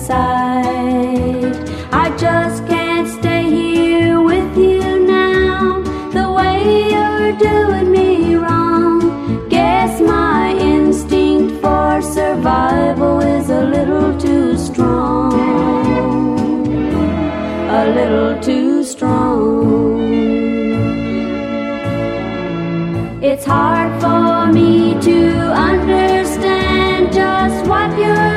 inside. I just can't stay here with you now, the way you're doing me wrong. Guess my instinct for survival is a little too strong, a little too strong. It's hard for me to understand just what you're